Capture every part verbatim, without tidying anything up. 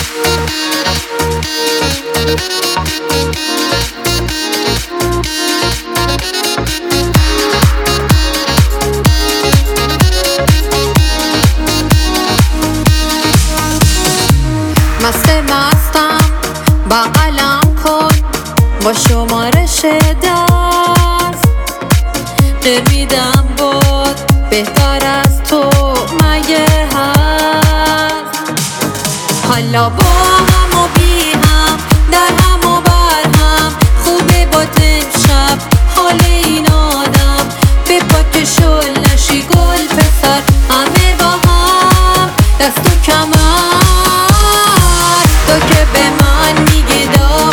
مست مستم بغلم کن با شمارش دست غیر میدم بود بهتر از تو مگه هست. حالا با هم و بی هم در هم و بر هم خوبه با شب حال این آدم به پاک شل نشی گل پسر همه با هم دست و کمر تو که به من میگی داغ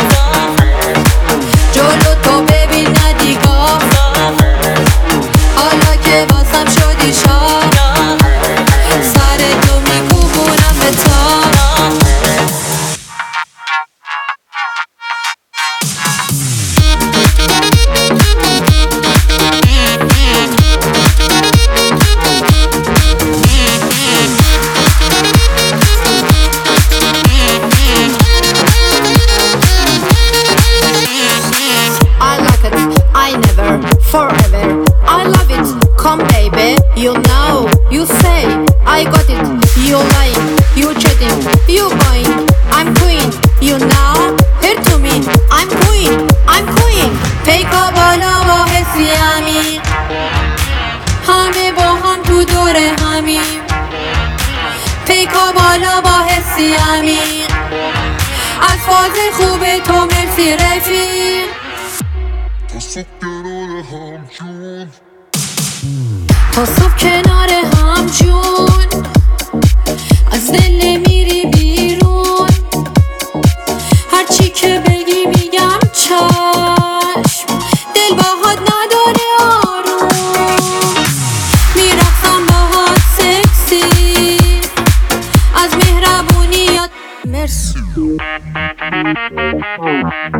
جلو تو ببین ندیگاه حالا که باسم شدی شاه سر تو میکوبونم به تا. Forever, I love it, come baby, you know, you say, I got it, you lying, you cheating, you going, I'm queen, you know, here to me, I'm queen, I'm queen. پیکا بالا با حسی همین همه با هم تو دور همین پیکا بالا با حسی همین از فاز خوب تو مرسی رفیق تا صبح کنار هم جون از دل میری بیرون هرچی که بگی میگم چشم دل باهات نداره آروم میرقصم باهات سکسی از مهربونیات مرسی.